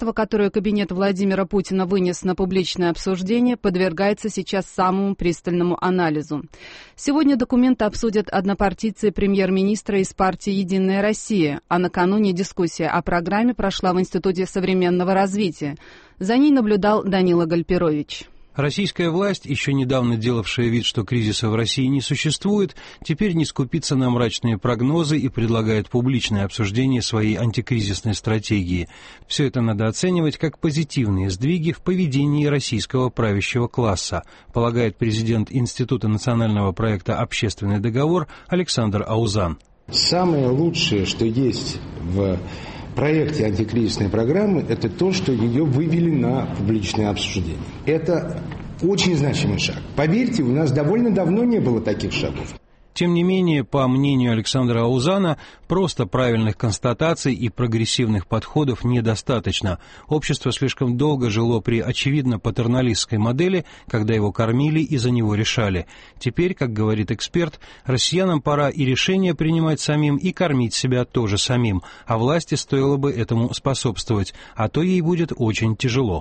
законодательство, которое кабинет Владимира Путина вынес на публичное обсуждение, подвергается сейчас самому пристальному анализу. Сегодня документы обсудят однопартийцы премьер-министра из партии «Единая Россия», а накануне дискуссия о программе прошла в Институте современного развития. За ней наблюдал Данила Гальперович. Российская власть, еще недавно делавшая вид, что кризиса в России не существует, теперь не скупится на мрачные прогнозы и предлагает публичное обсуждение своей антикризисной стратегии. Все это надо оценивать как позитивные сдвиги в поведении российского правящего класса, полагает президент Института национального проекта «Общественный договор» Александр Аузан. Самое лучшее, что есть в проекте антикризисной программы, это то, что ее вывели на публичное обсуждение. Это очень значимый шаг. Поверьте, у нас довольно давно не было таких шагов. Тем не менее, по мнению Александра Аузана, просто правильных констатаций и прогрессивных подходов недостаточно. Общество слишком долго жило при очевидно патерналистской модели, когда его кормили и за него решали. Теперь, как говорит эксперт, россиянам пора и решения принимать самим, и кормить себя тоже самим, а власти стоило бы этому способствовать, а то ей будет очень тяжело.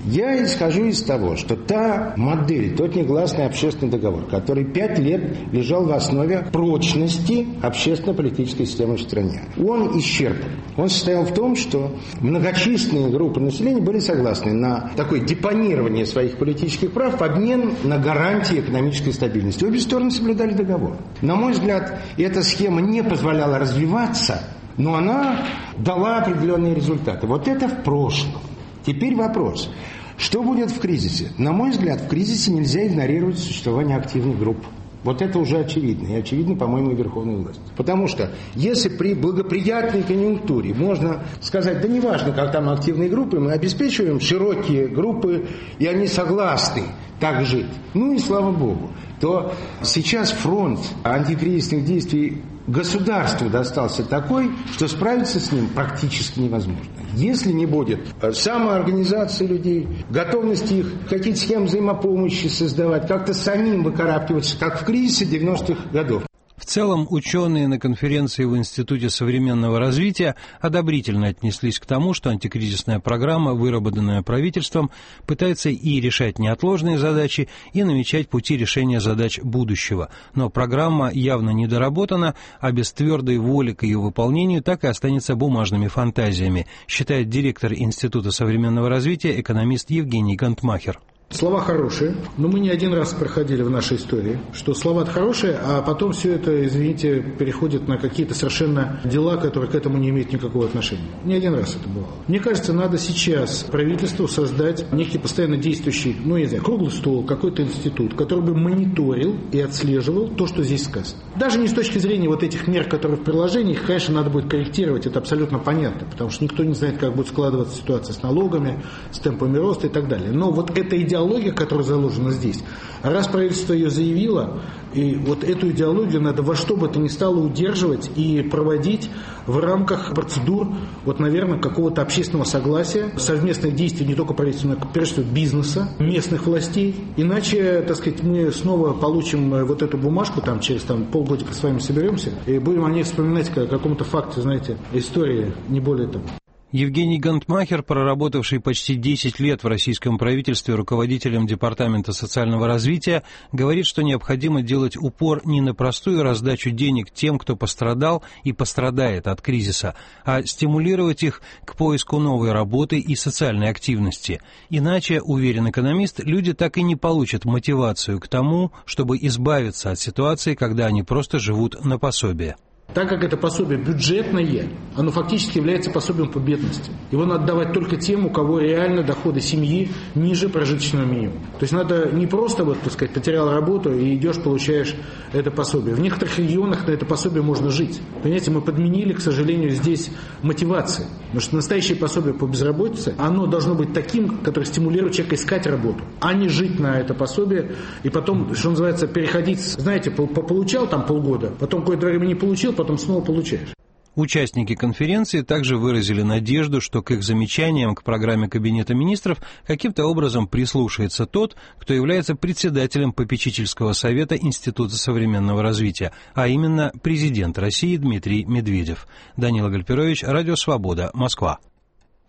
Я исхожу из того, что та модель, тот негласный общественный договор, который 5 лет лежал в основе прочности общественно-политической системы в стране, он исчерпан. Он состоял в том, что многочисленные группы населения были согласны на такое депонирование своих политических прав в обмен на гарантии экономической стабильности. Обе стороны соблюдали договор. На мой взгляд, эта схема не позволяла развиваться, но она дала определенные результаты. Вот это в прошлом. Теперь вопрос, что будет в кризисе? На мой взгляд, в кризисе нельзя игнорировать существование активных групп. Вот это уже очевидно. И очевидно, по-моему, и верховной власти. Потому что если при благоприятной конъюнктуре можно сказать, да неважно, как там активные группы, мы обеспечиваем широкие группы, и они согласны так жить. Ну и слава богу. То сейчас фронт антикризисных действий государству достался такой, что справиться с ним практически невозможно. Если не будет самоорганизации людей, готовности их какие-то схемы взаимопомощи создавать, как-то самим выкарабкиваться, как в кризисе 90-х годов. В целом, ученые на конференции в Институте современного развития одобрительно отнеслись к тому, что антикризисная программа, выработанная правительством, пытается и решать неотложные задачи, и намечать пути решения задач будущего. Но программа явно недоработана, а без твердой воли к ее выполнению так и останется бумажными фантазиями, считает директор Института современного развития, экономист Евгений Гантмахер. Слова хорошие, но мы не один раз проходили в нашей истории, что слова-то хорошие, а потом все это, извините, переходит на какие-то совершенно дела, которые к этому не имеют никакого отношения. Не один раз это бывало. Мне кажется, надо сейчас правительству создать некий постоянно действующий, не знаю, круглый стол, какой-то институт, который бы мониторил и отслеживал то, что здесь сказано. Даже не с точки зрения вот этих мер, которые в приложениях, конечно, надо будет корректировать, это абсолютно понятно, потому что никто не знает, как будет складываться ситуация с налогами, с темпами роста и так далее. Но вот эта идеология, которая заложена здесь, раз правительство ее заявило, и вот эту идеологию надо во что бы то ни стало удерживать и проводить в рамках процедур, вот, наверное, какого-то общественного согласия, совместных действий не только правительства, но и, прежде всего, бизнеса, местных властей. Иначе, так сказать, мы снова получим вот эту бумажку, через полгодика с вами соберемся, и будем о ней вспоминать как о каком-то факте, знаете, истории, не более того. Евгений Гантмахер, проработавший почти 10 лет в российском правительстве руководителем Департамента социального развития, говорит, что необходимо делать упор не на простую раздачу денег тем, кто пострадал и пострадает от кризиса, а стимулировать их к поиску новой работы и социальной активности. Иначе, уверен экономист, люди так и не получат мотивацию к тому, чтобы избавиться от ситуации, когда они просто живут на пособие. Так как это пособие бюджетное, оно фактически является пособием по бедности. Его надо давать только тем, у кого реально доходы семьи ниже прожиточного минимума. То есть надо не просто, потерял работу и идешь, получаешь это пособие. В некоторых регионах на это пособие можно жить. Понимаете, мы подменили, к сожалению, здесь мотивации. Потому что настоящее пособие по безработице, оно должно быть таким, которое стимулирует человека искать работу, а не жить на это пособие и потом, что называется, переходить, знаете, получал полгода, потом какое-то время не получил, потом снова получаешь. Участники конференции также выразили надежду, что к их замечаниям к программе Кабинета министров каким-то образом прислушается тот, кто является председателем попечительского совета Института современного развития, а именно президент России Дмитрий Медведев. Данила Гальперович, Радио Свобода, Москва.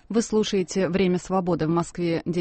Вы слушаете «Время свободы» в Москве.